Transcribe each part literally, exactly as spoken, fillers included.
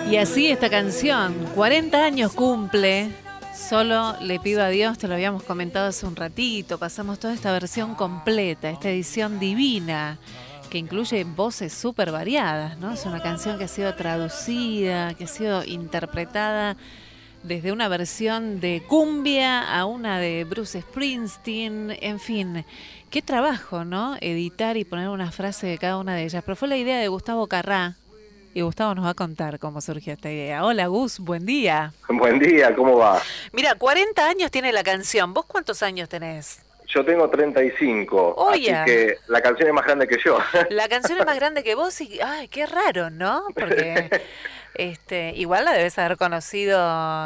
Y así esta canción, cuarenta años cumple. Solo le pido a Dios, te lo habíamos comentado hace un ratito, pasamos toda esta versión completa, esta edición divina, que incluye voces súper variadas, ¿no? Es una canción que ha sido traducida, que ha sido interpretada desde una versión de cumbia a una de Bruce Springsteen, en fin. Qué trabajo, ¿no? Editar y poner una frase de cada una de ellas. Pero fue la idea de Gustavo Carrá. Y Gustavo nos va a contar cómo surgió esta idea. Hola, Gus, buen día. Buen día, ¿cómo va? Mira, cuarenta años tiene la canción. ¿Vos cuántos años tenés? Yo tengo treinta y cinco, Oye. Así que la canción es más grande que yo. La canción es más grande que vos y, ay, qué raro, ¿no? Porque este, igual la debes haber conocido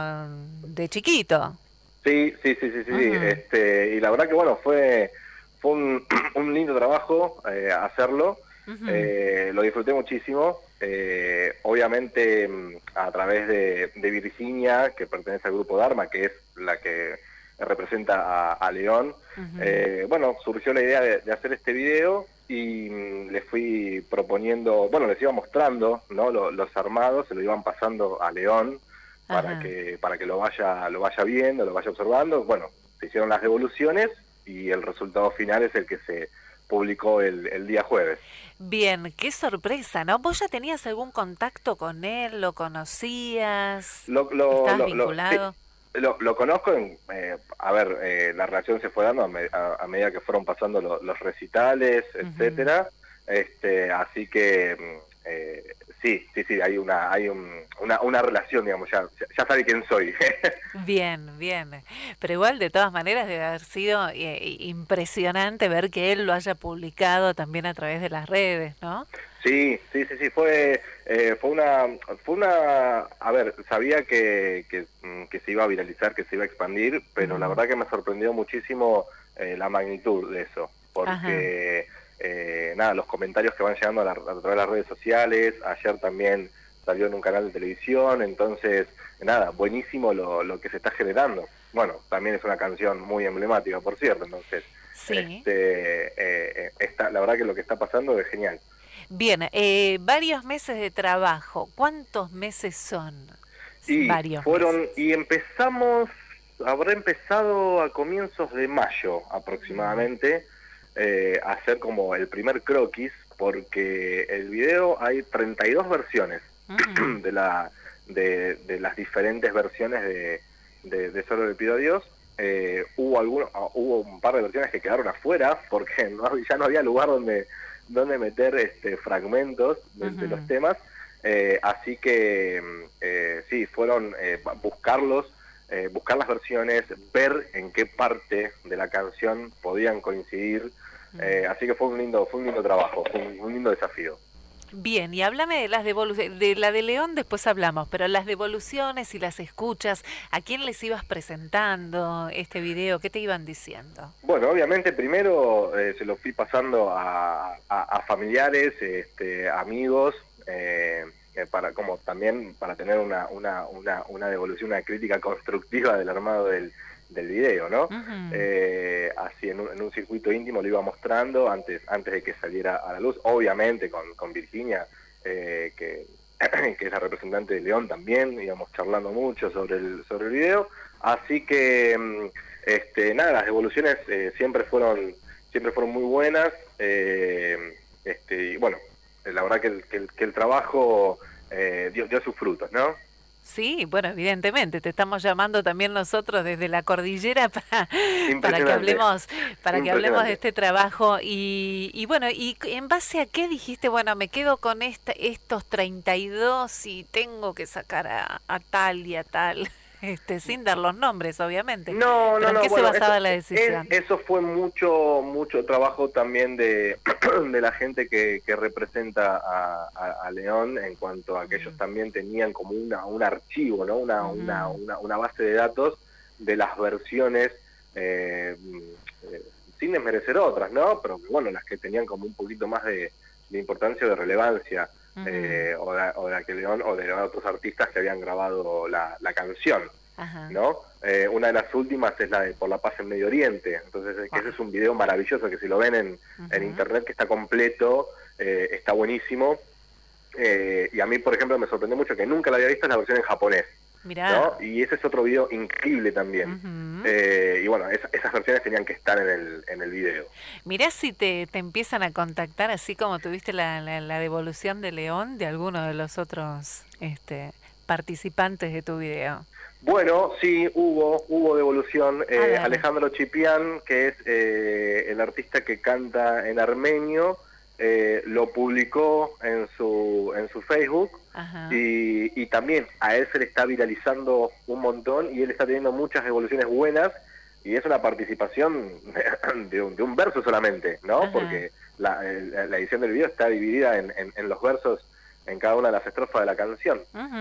de chiquito. Sí, sí, sí, sí, sí. Uh-huh. Este, y la verdad que bueno, fue, fue un, un lindo trabajo eh, hacerlo. Uh-huh. Eh, lo disfruté muchísimo. Eh, obviamente a través de, de Virginia, que pertenece al grupo Dharma, que es la que representa a, a León. Uh-huh. eh, bueno, surgió la idea de, de hacer este video y mm, les fui proponiendo, bueno, les iba mostrando, ¿no? Los, los armados, se lo iban pasando a León para uh-huh. que para que lo vaya lo vaya viendo, lo vaya observando. Bueno, se hicieron las devoluciones y el resultado final es el que se publicó el, el día jueves. Bien, qué sorpresa, ¿no? ¿Vos ya tenías algún contacto con él? ¿Lo conocías? Lo, lo, ¿Estabas lo, vinculado? Lo, sí, lo, lo conozco, en, eh, a ver, eh, la relación se fue dando a, me, a, a medida que fueron pasando lo, los recitales, etcétera. Uh-huh. Este, así que eh, sí, sí, sí, hay una hay un, una, una relación, digamos, ya, ya sabe quién soy. Bien, bien. Pero igual, de todas maneras, debe haber sido eh, impresionante ver que él lo haya publicado también a través de las redes, ¿no? Sí, sí, sí, sí, fue eh, fue una, fue una, a ver, sabía que, que, que se iba a viralizar, que se iba a expandir, pero uh-huh. la verdad que me sorprendió muchísimo eh, la magnitud de eso, porque eh, nada, los comentarios que van llegando a, la, a través de las redes sociales, ayer también salió en un canal de televisión, entonces, nada, buenísimo lo, lo que se está generando. Bueno, también es una canción muy emblemática, por cierto, entonces, sí. este, eh, está, la verdad que lo que está pasando es genial. Bien, eh, varios meses de trabajo. ¿Cuántos meses son? Y varios fueron meses. Y empezamos, habrá empezado a comienzos de mayo aproximadamente, eh, a hacer como el primer croquis, porque el video hay treinta y dos versiones uh-huh. de la de, de las diferentes versiones de, de, de Solo le pido a Dios. Eh, hubo algunos, hubo un par de versiones que quedaron afuera porque no, ya no había lugar donde donde meter este fragmentos de, uh-huh. de los temas, eh, así que eh, sí, fueron eh, buscarlos, eh, buscar las versiones, ver en qué parte de la canción podían coincidir, uh-huh. eh, así que fue un lindo, fue un lindo trabajo, fue un, un lindo desafío. Bien, y háblame de las devoluciones, de la de León después hablamos, pero las devoluciones y las escuchas, ¿a quién les ibas presentando este video? ¿Qué te iban diciendo? Bueno, obviamente primero eh, se lo fui pasando a, a, a familiares, este, amigos, eh, eh, para como también para tener una, una, una, una devolución, una crítica constructiva del armado del, del video, ¿no? Uh-huh. Eh, así en un, en un circuito íntimo lo iba mostrando antes antes de que saliera a la luz, obviamente con, con Virginia, eh, que, que es la representante de León también, íbamos charlando mucho sobre el, sobre el video, así que este, nada, las devoluciones eh, siempre fueron siempre fueron muy buenas, eh, este, y bueno, la verdad que el, que el, que el trabajo eh, dio, dio sus frutos, ¿no? Sí, bueno, evidentemente, te estamos llamando también nosotros desde la cordillera para, para que hablemos, para que hablemos de este trabajo y, y bueno, y en base a qué dijiste, bueno, me quedo con esta, estos treinta y dos y tengo que sacar a, a tal y a tal, este, sin dar los nombres, obviamente. No, ¿Pero no, en qué no, se bueno, basaba eso, la decisión? Es, eso fue mucho, mucho trabajo también de, de la gente que, que representa a, a, a León, en cuanto a que uh-huh. ellos también tenían como una, un archivo, ¿no? Una, uh-huh. una, una, una base de datos de las versiones, eh, eh, sin desmerecer otras, ¿no? Pero bueno, las que tenían como un poquito más de, de importancia o de relevancia. Uh-huh. eh, o, de, o de aquel León o de otros artistas que habían grabado la, la canción, uh-huh. ¿no? Eh, una de las últimas es la de Por la Paz en Medio Oriente, entonces uh-huh. ese es un video maravilloso que si lo ven en, uh-huh. en internet, que está completo, eh, está buenísimo, Eh, y a mí, por ejemplo, me sorprendió mucho que nunca la había visto en la versión en japonés. Mirá. ¿No? Y ese es otro video increíble también. Uh-huh. eh, y bueno, es, esas versiones tenían que estar en el, en el video. Mirá si te, te empiezan a contactar, así como tuviste la, la, la devolución de León, de alguno de los otros este, participantes de tu video. Bueno, sí, hubo, hubo devolución. Eh, Alejandro Chipián, que es eh, el artista que canta en armenio, eh, lo publicó en su, en su Facebook. Y, y también a él se le está viralizando un montón y él está teniendo muchas devoluciones buenas y es una participación de un, de un verso solamente, ¿no? Ajá. Porque la, la edición del video está dividida en, en, en los versos en cada una de las estrofas de la canción.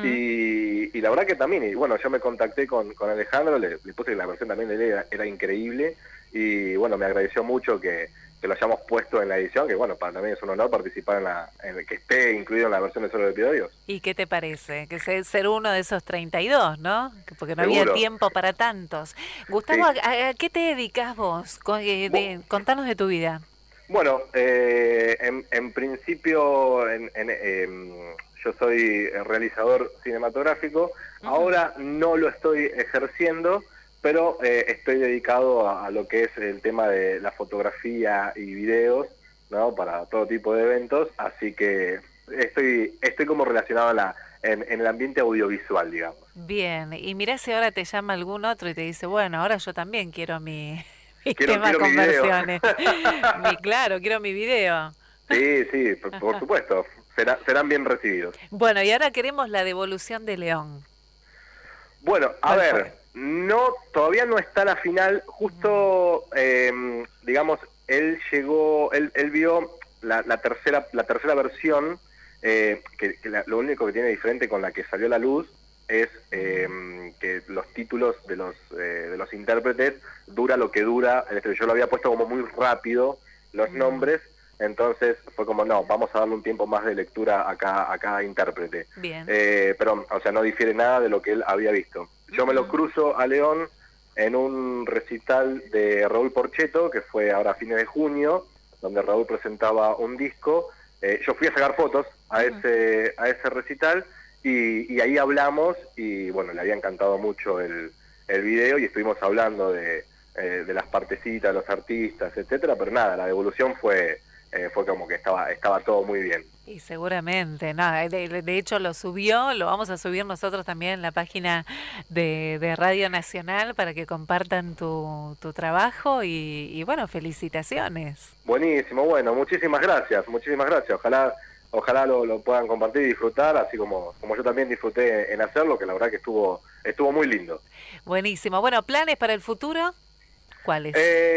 y, y la verdad que también, y bueno, yo me contacté con, con Alejandro, le, le puse que la versión también de él era, era increíble y bueno, me agradeció mucho que que lo hayamos puesto en la edición, que bueno, para también es un honor participar en la, en que esté incluido en la versión de Solo de Episodios. ¿Y qué te parece? Que ser uno de esos treinta y dos, ¿no? Porque no Seguro. había tiempo para tantos. Gustavo, sí. ¿a, ¿a qué te dedicas vos? Con, eh, de, contanos de tu vida. Bueno, eh, en, en principio en, en, eh, yo soy realizador cinematográfico, uh-huh. Ahora no lo estoy ejerciendo, pero eh, estoy dedicado a, a lo que es el tema de la fotografía y videos, ¿no? Para todo tipo de eventos, así que estoy estoy como relacionado a la, en, en el ambiente audiovisual, digamos. Bien, y mirá si ahora te llama algún otro y te dice, bueno, ahora yo también quiero mi, mi quiero, tema quiero conversiones. Mi mi, claro, quiero mi video. Sí, sí, por, por supuesto, será, serán bien recibidos. Bueno, y ahora queremos la devolución de León. Bueno, a ver... Fue? No, todavía no está la final, justo, eh, digamos, él llegó, él, él vio la, la tercera la tercera versión, eh, que, que la, lo único que tiene diferente con la que salió a la luz es eh, que los títulos de los eh, de los intérpretes dura lo que dura, yo lo había puesto como muy rápido los nombres, entonces fue como, no, vamos a darle un tiempo más de lectura a cada, a cada intérprete. Bien. Eh, pero, o sea, no difiere nada de lo que él había visto. Yo me lo cruzo a León en un recital de Raúl Porchetto, que fue ahora a fines de junio, donde Raúl presentaba un disco. Eh, yo fui a sacar fotos a ese a ese recital y, y ahí hablamos y bueno, le había encantado mucho el, el video y estuvimos hablando de, eh, de las partecitas, de los artistas, etcétera, pero nada, la devolución fue... Eh, fue como que estaba estaba todo muy bien. Y seguramente, no, de, de hecho lo subió, lo vamos a subir nosotros también en la página de, de Radio Nacional para que compartan tu, tu trabajo y, y bueno, felicitaciones. Buenísimo, bueno, muchísimas gracias, muchísimas gracias, ojalá ojalá lo, lo puedan compartir y disfrutar, así como, como yo también disfruté en hacerlo, que la verdad que estuvo estuvo muy lindo. Buenísimo, bueno, ¿planes para el futuro? ¿Cuáles?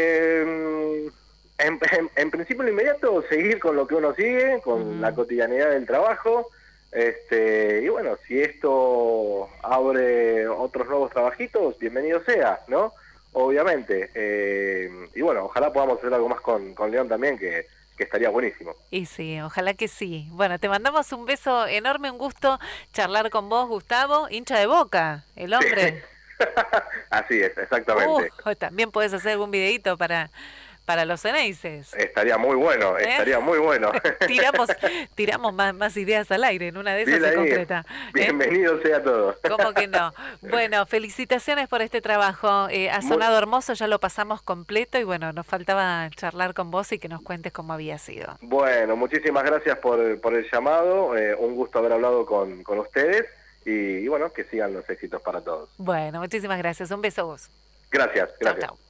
Eh... En, en, en principio, lo inmediato, seguir con lo que uno sigue, con uh-huh. la cotidianidad del trabajo, este y bueno, si esto abre otros nuevos trabajitos, bienvenido sea, ¿no? Obviamente. Eh, y bueno, ojalá podamos hacer algo más con, con León también, que, que estaría buenísimo. Y sí, ojalá que sí. Bueno, te mandamos un beso enorme, un gusto charlar con vos, Gustavo, hincha de Boca, el hombre. Sí. Así es, exactamente. Uh, también podés hacer algún videíto para... Para los Ceneices. Estaría muy bueno, ¿Eh? estaría muy bueno. tiramos tiramos más, más ideas al aire, en una de esas se concreta. Bienvenido ¿Eh? sea todo. ¿Cómo que no? Bueno, felicitaciones por este trabajo. Eh, ha sonado muy... hermoso, ya lo pasamos completo y bueno, nos faltaba charlar con vos y que nos cuentes cómo había sido. Bueno, muchísimas gracias por, por el llamado. Eh, un gusto haber hablado con, con ustedes y, y bueno, que sigan los éxitos para todos. Bueno, muchísimas gracias. Un beso a vos. Gracias, gracias. Chau, chau.